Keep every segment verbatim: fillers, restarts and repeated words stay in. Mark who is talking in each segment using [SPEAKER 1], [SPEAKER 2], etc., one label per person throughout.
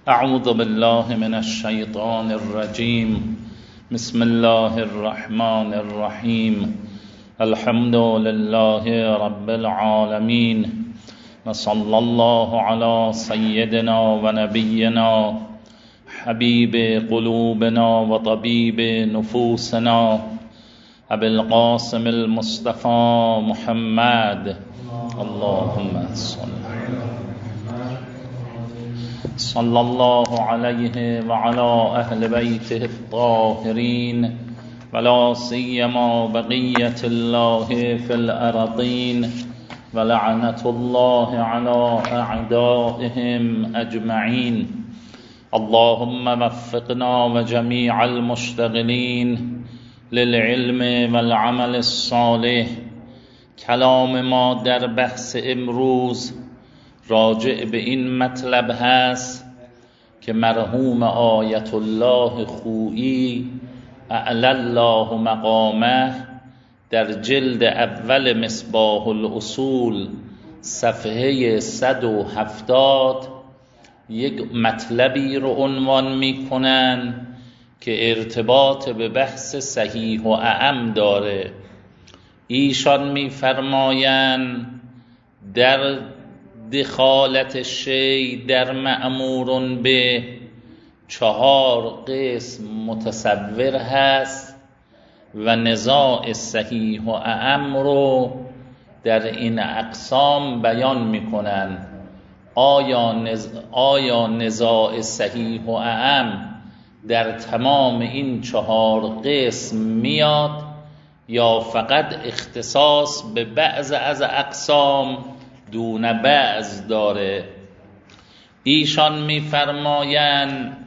[SPEAKER 1] اعوذ بالله من الشیطان الرجیم. بسم الله الرحمن الرحیم. الحمد لله رب العالمین و صلی الله علی سیدنا و نبینا حبیب قلوبنا و طبیب نفوسنا ابی القاسم المصطفى محمد. اللهم صل صلی الله علیه و علی اهل بیته الطاهرین ولا سیما بقیة الله فی الارضین ولعنة الله علی اعدائهم اجمعین. اللهم وفقنا و جمیع المشتغلین للعلم والعمل الصالح. کلام ما در بحث امروز راجع به این مطلب هست که مرحوم آیت الله خویی اعلی الله مقامه در جلد اول مصباح الاصول صفحه صد و هفتاد یک مطلبی رو عنوان می کنن که ارتباط به بحث صحیح و اعم داره. ایشان می فرماین در دخالت شی در مأمور به چهار قسم متصور هست و نزاع صحیح و اعم رو در این اقسام بیان میکنن. آیا نز... آیا نزاع صحیح و اعم در تمام این چهار قسم میاد یا فقط اختصاص به بعض از اقسام دون بعض داره؟ ایشان میفرمایند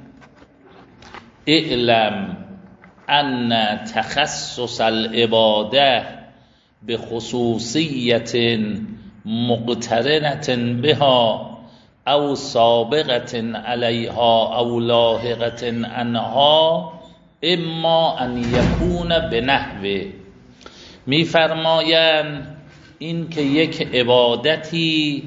[SPEAKER 1] اعلم ان تخصص العباده به خصوصیت مقترنة بها او سابقة علیها او لاحقة عنها اما ان یکون بنحو. میفرمایند این که یک عبادتی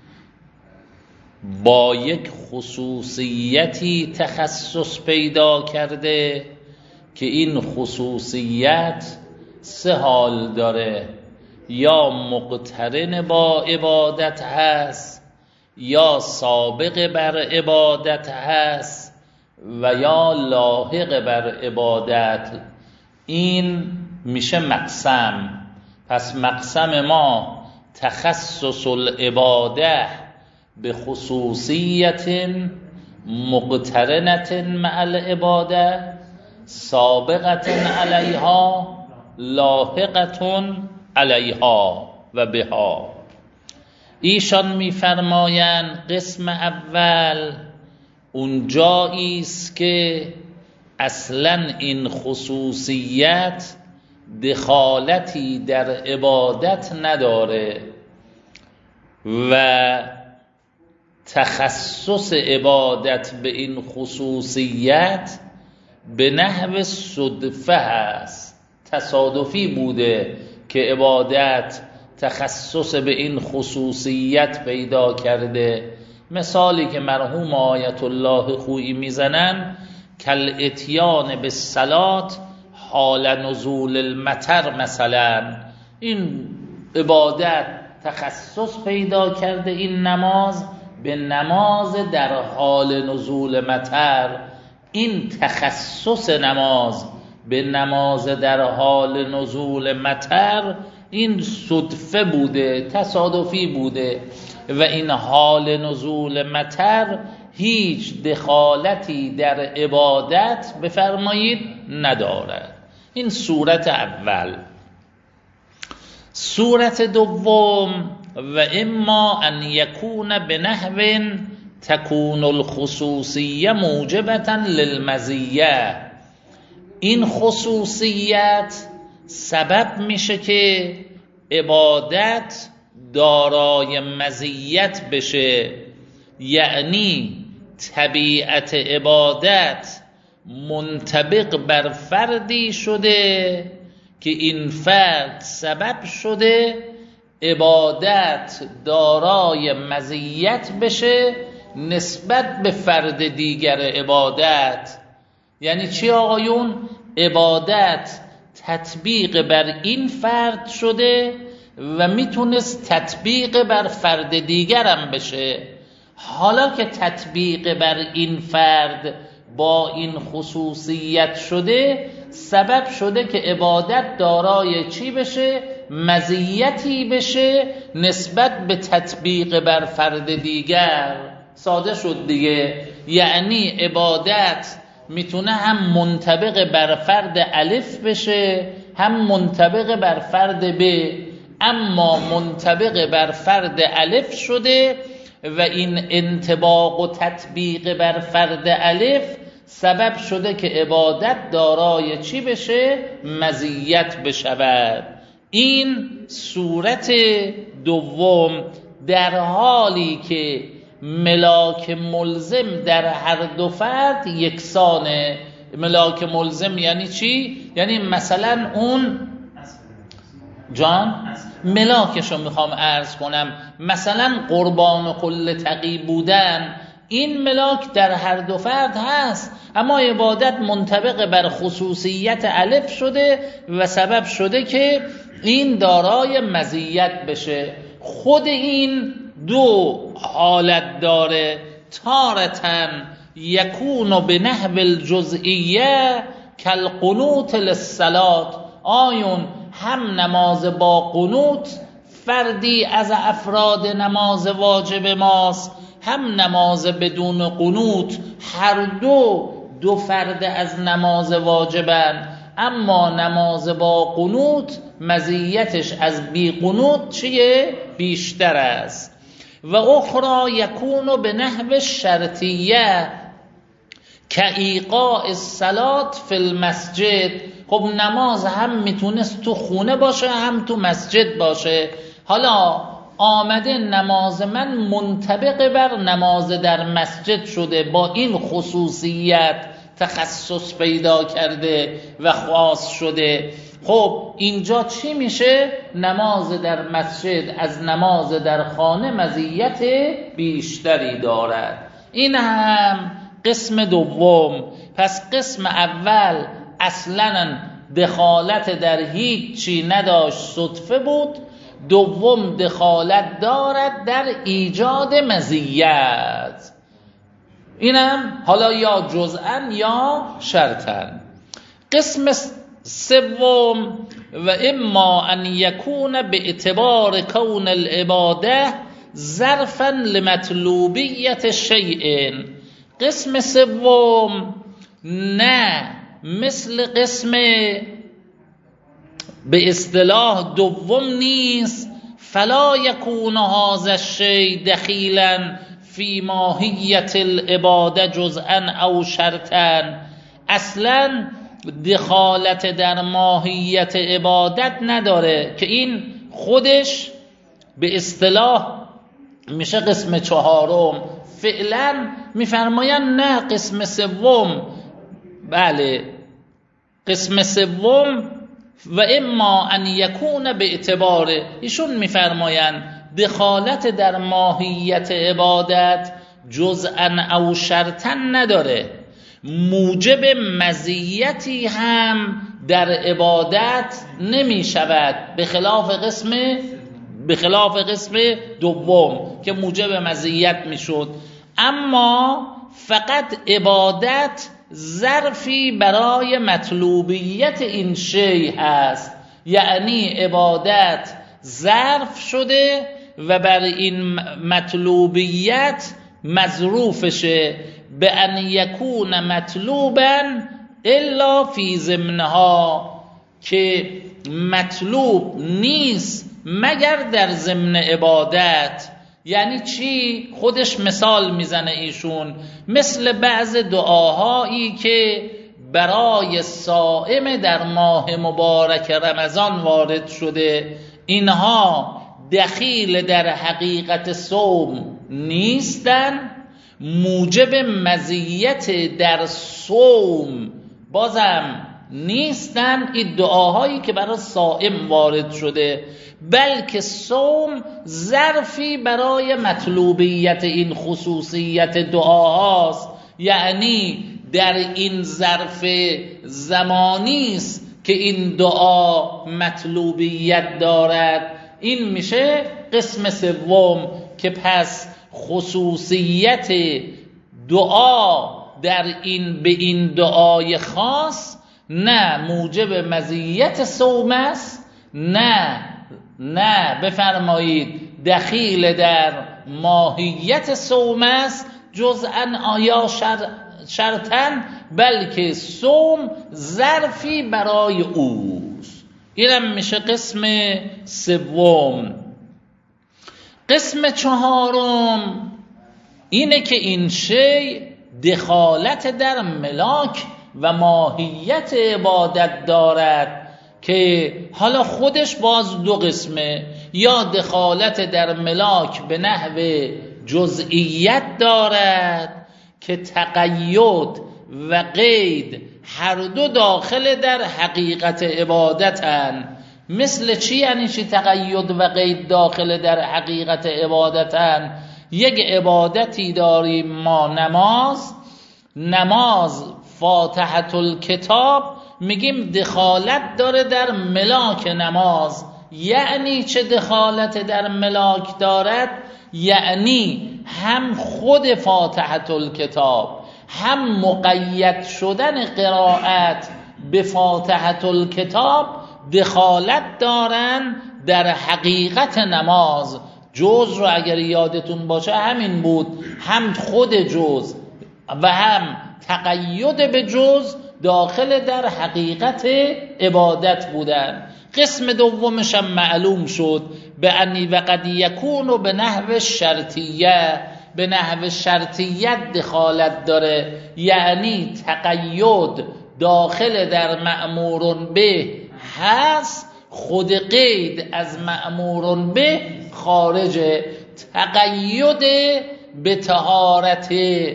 [SPEAKER 1] با یک خصوصیتی تخصص پیدا کرده که این خصوصیت سه حال داره: یا مقترن با عبادت هست، یا سابق بر عبادت هست و یا لاحق بر عبادت. این میشه مقسم. پس مقسم ما تخصص العباده به خصوصیت مقترنة مع العباده سابقة علیها لاحقة علیها و بها. ایشان میفرمایند قسم اول اون جایی است که اصلا این خصوصیت دخالتی در عبادت نداره و تخصص عبادت به این خصوصیت به نحو صدفه هست، تصادفی بوده که عبادت تخصص به این خصوصیت پیدا کرده. مثالی که مرحوم آیت الله خویی میزنن کل اتیان به صلات حال نزول المطر، مثلا این عبادت تخصص پیدا کرده، این نماز به نماز در حال نزول مطر. این تخصص نماز به نماز در حال نزول مطر این صدفه بوده، تصادفی بوده و این حال نزول مطر هیچ دخالتی در عبادت بفرمایید ندارد. این صورت اول. صورت دوم و اما ان یکون بنحو تکون الخصوصیه موجبة للمزیه. این خصوصیت سبب میشه که عبادت دارای مزیت بشه، یعنی طبیعت عبادت منطبق بر فردی شده که این فرد سبب شده عبادت دارای مزیت بشه نسبت به فرد دیگر عبادت. یعنی چی آقایون؟ عبادت تطبیق بر این فرد شده و میتونست تطبیق بر فرد دیگرم بشه. حالا که تطبیق بر این فرد با این خصوصیت شده، سبب شده که عبادت دارای چی بشه؟ مزیتی بشه نسبت به تطبیق بر فرد دیگر. ساده شد دیگه. یعنی عبادت میتونه هم منطبق بر فرد الف بشه، هم منطبق بر فرد ب. اما منطبق بر فرد الف شده و این انطباق و تطبیق بر فرد الف سبب شده که عبادت دارای چی بشه؟ مزیت بشود. این صورت دوم، در حالی که ملاک ملزم در هر دو فرد یکسانه. ملاک ملزم یعنی چی؟ یعنی مثلا اون جان ملاکشو میخوام عرض کنم، مثلا قربان و کل تقی بودن، این ملاک در هر دو فرد هست، اما عبادت منطبق بر خصوصیت الف شده و سبب شده که این دارای مزیت بشه. خود این دو حالت داره. تارتن یکون به نحو الجزئیه کالقنوت للصلات. آیون هم نماز با قنوت فردی از افراد نماز واجب ماست، هم نماز بدون قنوت. هر دو دو فرد از نماز واجبن، اما نماز با قنوت مزیتش از بی قنوت چیه؟ بیشتر است. و اخرى یکون به نحو شرطیه که ایقاع الصلات فی المسجد. خب نماز هم میتونست تو خونه باشه هم تو مسجد باشه. حالا آمده نماز من منطبق بر نماز در مسجد شده، با این خصوصیت تخصص پیدا کرده و خاص شده. خب اینجا چی میشه؟ نماز در مسجد از نماز در خانه مزیت بیشتری دارد. این هم قسم دوم. پس قسم اول اصلا دخالت در هیچ چی نداشت، صدفه بود. دوم دخالت دارد در ایجاد مزیت. اینم حالا یا جزءا یا شرطا. قسم سوم و اما ان یکون به اعتبار کون العباده ظرفا لمطلوبیت شیء. قسم سوم نه مثل قسم به اصطلاح دوم نیست. فلا یکون هذا الشیء دخیلا فی ماهیت العباده جزءا او شرطا. اصلا دخالت در ماهیت عبادت نداره که این خودش به اصطلاح میشه قسم چهارم. فعلا میفرماین نه قسم سوم، بله قسم سوم و اما ان یکون به اعتبار، ایشون میفرماین دخالت در ماهیت عبادت جزءا او شرطا نداره، موجب مزیتی هم در عبادت نمی شود، به خلاف قسم به خلاف قسم دوم که موجب مزیت می شد. اما فقط عبادت ظرفی برای مطلوبیت این شی هست، یعنی عبادت ظرف شده و بر این مطلوبیت مظروفشه به ان یکون مطلوبا الا فی ضمنها، که مطلوب نیست مگر در ضمن عبادت. یعنی چی؟ خودش مثال میزنه ایشون، مثل بعض دعاهایی که برای صائم در ماه مبارک رمضان وارد شده، اینها دخیل در حقیقت صوم نیستن، موجب مزیت در صوم بازم نیستن. این دعاهایی که برای صائم وارد شده بلکه صوم ظرفی برای مطلوبیت این خصوصیت دعاهاست. یعنی در این ظرف زمانی است که این دعا مطلوبیت دارد. این میشه قسم سوم که پس خصوصیت دعا در این به این دعای خاص نه موجب مزیت صوم است، نه نه بفرمایید دخیل در ماهیت صوم است جزءاً آیا شر شرطاً، بلکه صوم ظرفی برای اوست. اینم میشه قسم سوم. قسم چهارم اینه که این شی دخالت در ملاک و ماهیت عبادت دارد که حالا خودش باز دو قسمه، یا دخالت در ملاک به نحو جزئیت دارد که تقید و قید هر دو داخل در حقیقت عبادتن. مثل چی؟ یعنی چی تقید و قید داخل در حقیقت عبادتن؟ یک عبادتی داریم ما، نماز نماز فاتحة الکتاب، میگیم دخالت داره در ملاک نماز. یعنی چه دخالت در ملاک دارد؟ یعنی هم خود فاتحة الکتاب هم مقید شدن قرائت به فاتحة الکتاب دخالت دارن در حقیقت نماز. جز رو اگر یادتون باشه همین بود، هم خود جز و هم تقید به جز داخل در حقیقت عبادت بودن. قسم دومش هم معلوم شد به انی و قد یکون و به نحو شرطیه، به نحو شرطیت دخالت داره، یعنی تقید داخل در مأمور به هست، خود قید از مأمور به خارجه. تقید به طهارت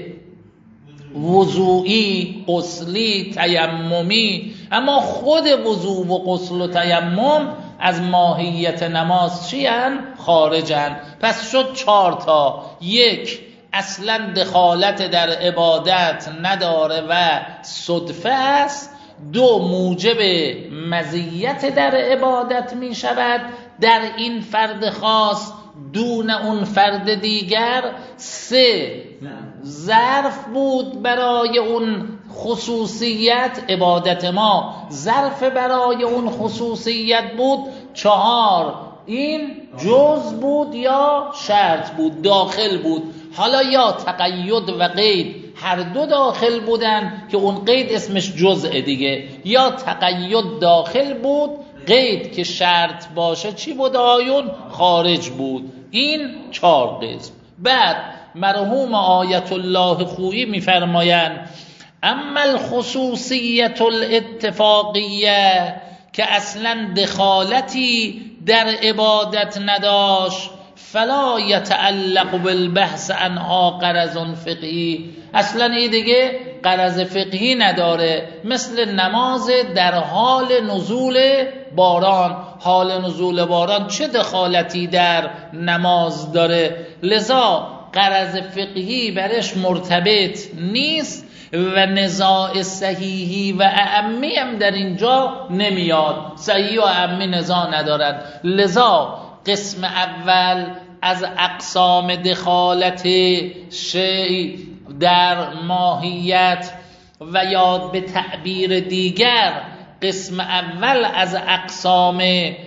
[SPEAKER 1] وضوئی، غسلی، تیممی، اما خود وضو و غسل و تیمم از ماهیت نماز چی هن؟ خارجن. پس شد چهار تا. یک، اصلا دخالت در عبادت نداره و صدفه است. دو، موجب مزیت در عبادت می شود در این فرد خاص دون اون فرد دیگر. سه، ظرف بود برای اون خصوصیت، عبادت ما ظرف برای اون خصوصیت بود. چهار، این جز بود یا شرط بود، داخل بود. حالا یا تقید و قید هر دو داخل بودن که اون قید اسمش جزء دیگه، یا تقید داخل بود، قید که شرط باشه چی بود آیون؟ خارج بود. این چهار قسم. بعد مرحوم آیت الله خویی میفرمایند اما الخصوصیت الاتفاقیه که اصلا دخالتی در عبادت نداشت، فلا یتعلق بالبحث عنها غرض فقهی، اصلا این دیگه غرض فقهی نداره. مثل نماز در حال نزول باران، حال نزول باران چه دخالتی در نماز داره؟ لذا غرض فقهی برش مرتبط نیست و نزاع صحیحی و اعمی هم در اینجا نمیاد. صحیح و اعمی نزاع ندارد. لذا قسم اول از اقسام دخالت شیء در ماهیت و یا به تعبیر دیگر قسم اول از اقسام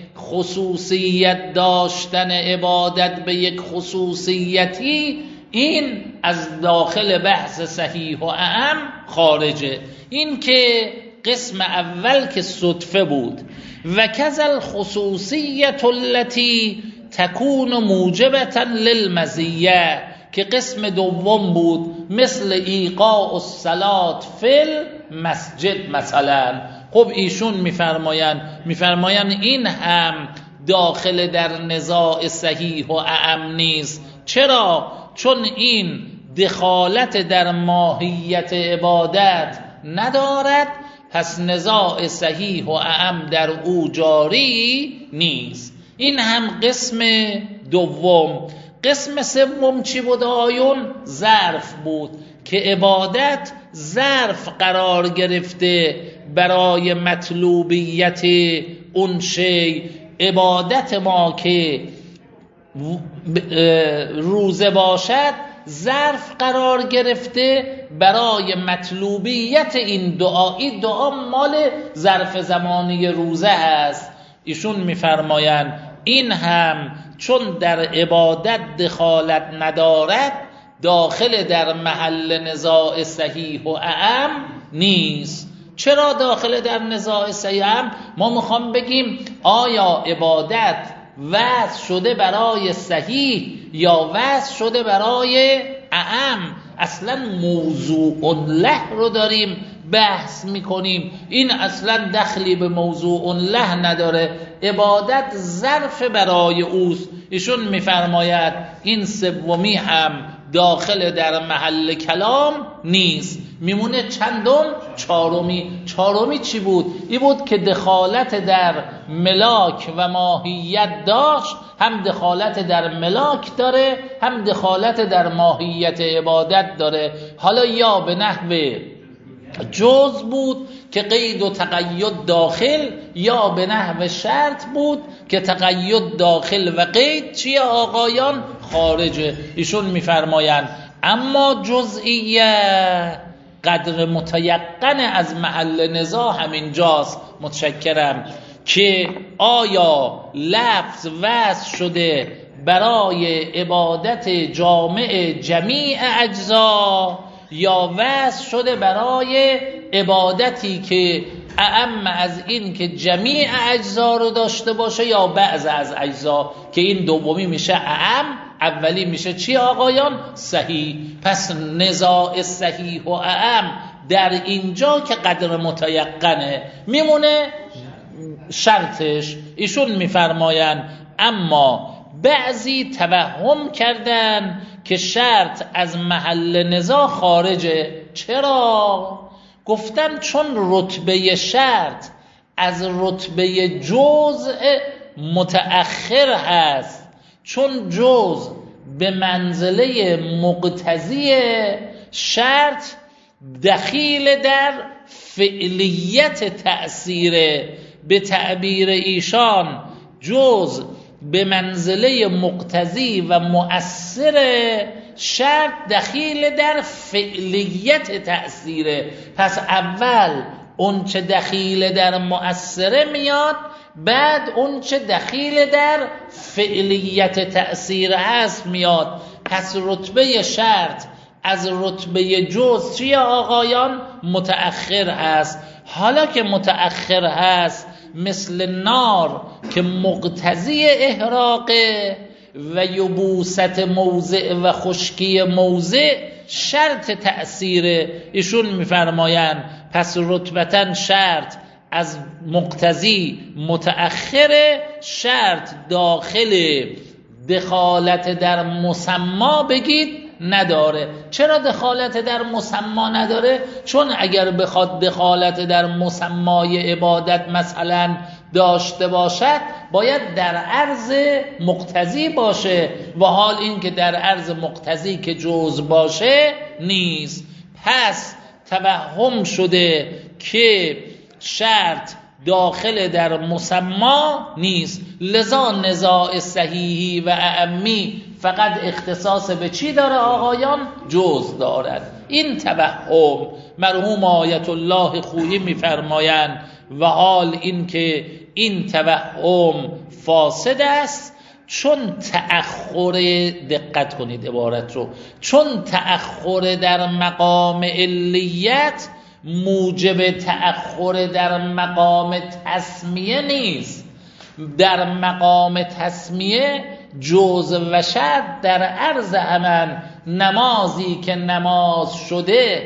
[SPEAKER 1] خصوصیت داشتن عبادت به یک خصوصیتی، این از داخل بحث صحیح و اعم خارجه. این که قسم اول که صدفه بود. و کذل خصوصیت التي تکون موجبتا للمزیه که قسم دوم بود، مثل ایقاع الصلاة فی المسجد مثلا. خب ایشون میفرمایند میفرمایند این هم داخل در نزاع صحیح و اعم نیست. چرا؟ چون این دخالت در ماهیت عبادت ندارد، پس نزاع صحیح و اعم در او جاری نیست. این هم قسم دوم. قسم سوم چی بود آیون؟ ظرف بود که عبادت ظرف قرار گرفته برای مطلوبیت اون شی. عبادت ما که روزه باشد ظرف قرار گرفته برای مطلوبیت این دعا. این دعا مال ظرف زمانی روزه است. ایشون میفرمایند این هم چون در عبادت دخالت ندارد داخل در محل نزاع صحیح و اعم نیست. چرا داخل در نزاع صحیح اعم؟ ما میخوام بگیم آیا عبادت وضع شده برای صحیح یا وضع شده برای اعم؟ اصلا موضوع له رو داریم بحث میکنیم، این اصلا دخلی به موضوع له نداره. عبادت ظرف برای اوست. ایشون میفرماید این سومی هم داخل در محل کلام نیست. میمونه چندم؟ چهارمی. چهارمی چی بود؟ این بود که دخالت در ملاک و ماهیت داشت، هم دخالت در ملاک داره هم دخالت در ماهیت عبادت داره. حالا یا به نحو جز بود که قید و تقید داخل، یا به نحو شرط بود که تقید داخل و قید چیه آقایان؟ خارجه. ایشون میفرمایند اما جزئیه قدر متیقن از محل نزاع همینجاست. متشکرم. که آیا لفظ وضع شده برای عبادت جامع جمیع اجزا یا وضع شده برای عبادتی که اعم از این که جمیع اجزا رو داشته باشه یا بعض از اجزا، که این دومی میشه اعم، اولی میشه چی آقایان؟ صحیح. پس نزاع صحیح و اعم در اینجا که قدر متیقنه میمونه شرطش. ایشون میفرماین اما بعضی توهم کردن که شرط از محل نزاع خارجه. چرا؟ گفتن چون رتبه شرط از رتبه جزء متأخر هست، چون جزء به منزله مقتضی شرط دخیل در فعلیت تأثیره. به تعبیر ایشان جزء به منزله مقتضی و مؤثر شرط دخیل در فعلیت تأثیره. پس اول اون چه دخیل در مؤثره میاد، بعد اون چه دخیل در فعلیت تأثیر هست میاد. پس رتبه شرط از رتبه جز چیه آقایان؟ متأخر هست. حالا که متأخر هست مثل نار که مقتضی احراقه و یبوست موضع و خشکی موضع شرط تأثیره. ایشون میفرمایند پس رتبتاً شرط از مقتضی متأخر، شرط داخل دخالت در مسما بگید نداره. چرا دخالت در مسما نداره؟ چون اگر بخواد دخالت در مسمای عبادت مثلا داشته باشد باید در عرض مقتضی باشه، و حال این که در عرض مقتضی که جز باشه نیست. پس توهم شده که شرط داخل در مسما نیست. لذا نزاع صحیحی و اعمی فقط اختصاص به چی داره آقایان؟ جز دارد. این توهم مرحوم آیت الله خویی میفرمایند و حال این که این توهم فاسد است چون تأخر، دقت کنید عبارت رو، چون تأخر در مقام علیت موجب تأخر در مقام تسمیه نیست. در مقام تسمیه جز و شرط در عرض همان. نمازی که نماز شده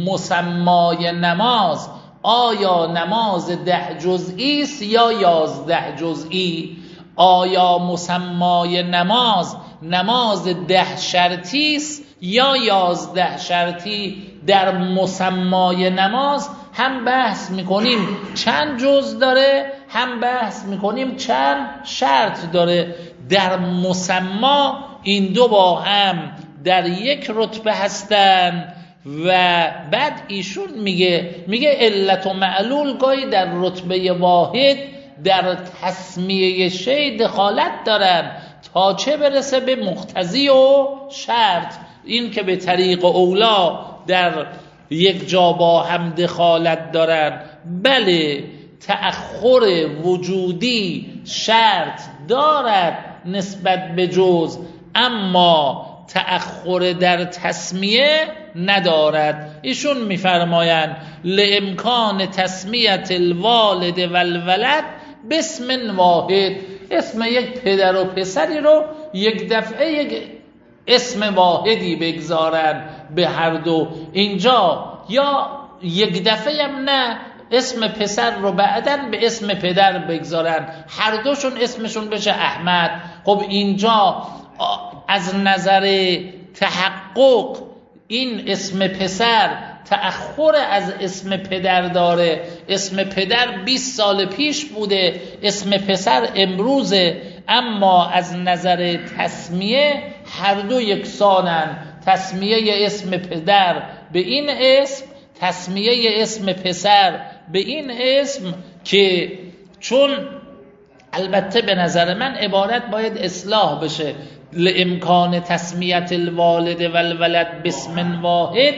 [SPEAKER 1] مسمای نماز آیا نماز ده جزئی است یا یازده جزئی؟ آیا مسمای نماز نماز ده شرطی است یا یازده شرطی؟ در مسمای نماز هم بحث میکنیم چند جز داره، هم بحث میکنیم چند شرط داره. در مسما این دو با هم در یک رتبه هستن و بعد ایشون میگه میگه علت و معلول گاهی در رتبه واحد در تسمیه شی دخالت دارن تا چه برسه به مقتضی و شرط. این که به طریق اولا در یک جا با هم دخالت دارن. بله تأخر وجودی شرط دارد نسبت به جز، اما تأخر در تسمیه ندارد. ایشون میفرمایند لامکان تسمیت الوالد والولد باسم واحد، اسم یک پدر و پسری رو یک دفعه یک اسم واحدی بگذارن به هر دو. اینجا یا یک دفعه هم نه، اسم پسر رو بعدن به اسم پدر بگذارن، هر دوشون اسمشون بشه احمد. خب اینجا از نظر تحقق این اسم پسر تأخر از اسم پدر داره. اسم پدر بیست سال پیش بوده، اسم پسر امروزه، اما از نظر تسمیه هر دو یکسانن. تسمیه اسم پدر به این اسم، تسمیه اسم پسر به این اسم، که چون البته به نظر من عبارت باید اصلاح بشه. لامکان تسمیت الوالد والولد باسم واحد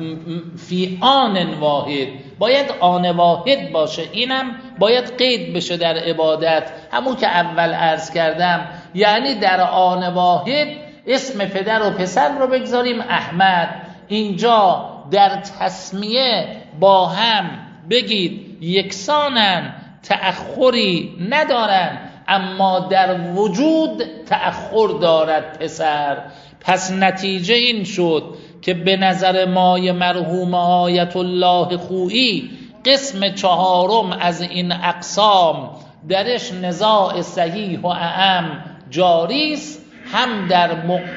[SPEAKER 1] فی آن واحد، باید آن واحد باشه. اینم باید قید بشه در عبادت، همون که اول عرض کردم، یعنی در آن واحد اسم پدر و پسر رو بگذاریم احمد. اینجا در تسمیه با هم بگید یکسانن، تأخری ندارن، اما در وجود تأخر دارد پسر. پس نتیجه این شد که به نظر مای مرحوم آیت الله خویی قسم چهارم از این اقسام درش نزاع صحیح و اعم جاری است، هم در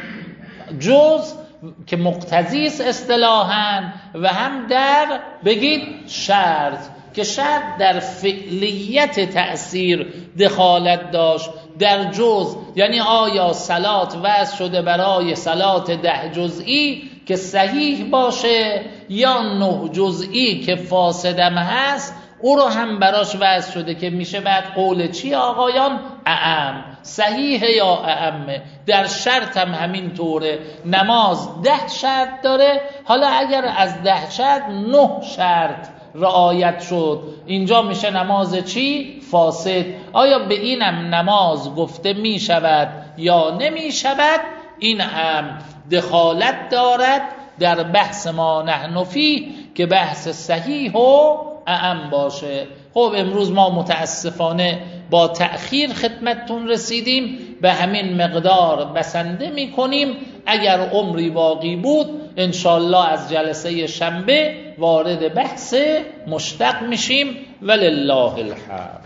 [SPEAKER 1] جز که مقتضی است اصطلاحاً و هم در بگید شرط که شرط در فعلیت تأثیر دخالت داشت. در جز یعنی آیا صلات وضع شده برای صلات ده جزئی که صحیح باشه یا نه جزئی که فاسدم هست، او رو هم براش وضع شده که میشه بعد قول چی آقایان؟ اعم، صحیح یا اعمه. در شرط هم همین طوره، نماز ده شرط داره، حالا اگر از ده شرط نه شرط رعایت شد، اینجا میشه نماز چی؟ فاسد. آیا به اینم نماز گفته می شود یا نمی شود؟ این هم دخالت دارد در بحث ما نحن فیه که بحث صحیح و اعم باشه. خب امروز ما متاسفانه با تأخیر خدمتتون رسیدیم، به همین مقدار بسنده می کنیم. اگر عمری باقی بود انشالله از جلسه شنبه وارد بحث مشتق میشیم. ولله الحمد.